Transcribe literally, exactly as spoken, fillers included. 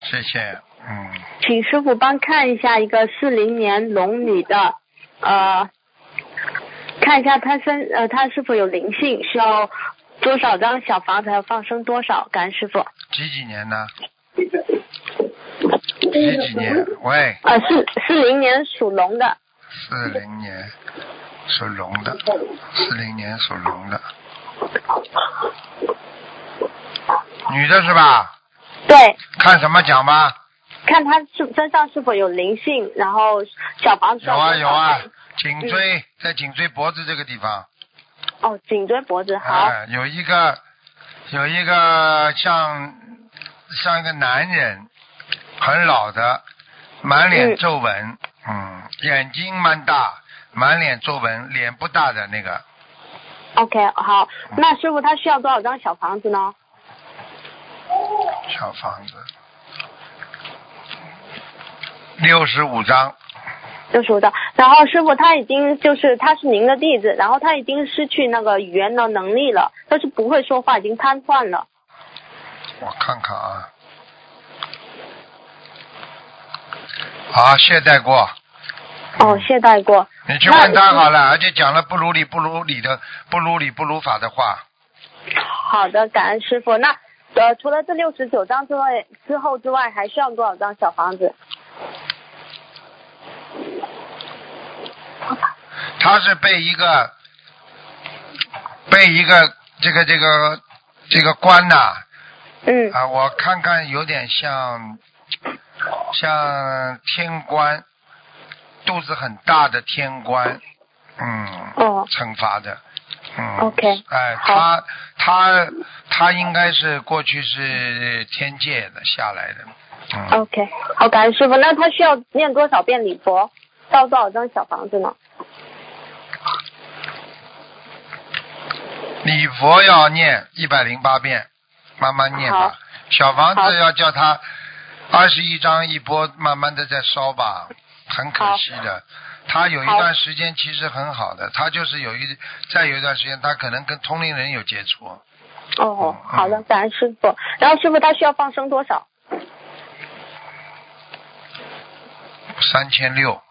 谢谢。嗯。 请师傅帮看一下一个四零年龙女的，呃，看一下她身呃她是否有灵性，需要多少张小房子，还有放生多少？感恩师傅。 几几年呢？几几年？喂。 呃，四四零年属龙的。 四零年属龙的，四零年属龙的，女的是吧？ 对。 看什么讲吧？ 看她是身上是否有灵性，然后小房子。 有啊有啊，颈椎、嗯、在颈椎脖子这个地方。 哦，颈椎脖子好。 哎，有一个有一个像像一个男人，很老的，满脸皱纹。嗯嗯，眼睛蛮大，满脸皱纹，脸不大的那个。 OK， 好，那师傅他需要多少张小房子呢？ 小房子，六十五张。 六十五张，然后师傅他已经就是他是您的弟子，然后他已经失去那个语言的能力了，但是不会说话，已经瘫痪了。 我看看啊。啊，懈怠过。 哦，懈怠过。 你去问他好了，而且讲了不如理不如理的不如理不如法的话。 好的，感恩师傅。那呃，除了这六十九张之外之后之外，还需要多少张小房子？ 他是被一个被一个这个这个这个官呐、啊， 嗯啊，我看看有点像像天官，肚子很大的天官，嗯， 哦， 惩罚的，嗯 ，OK， 哎，他他他应该是过去是天界的下来的，嗯 ，OK， 好，感恩师傅。那他需要念多少遍礼佛，到多少张小房子呢？ 礼佛要念一百零八遍，慢慢念吧。小房子要叫他二十一张一波，慢慢的再烧吧。很可惜的，他有一段时间其实很好的，他就是有一再有一段时间，他可能跟通灵人有接触。 哦，好的，感恩师傅。然后师傅他需要放生多少？ 三千六。